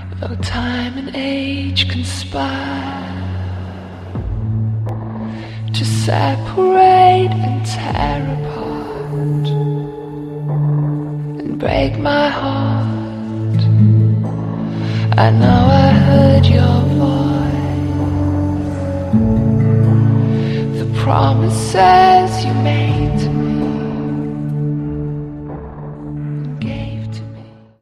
Though time and age conspire to separate and tear apart and break my heart, I know I heard your voice, the promises you made to me.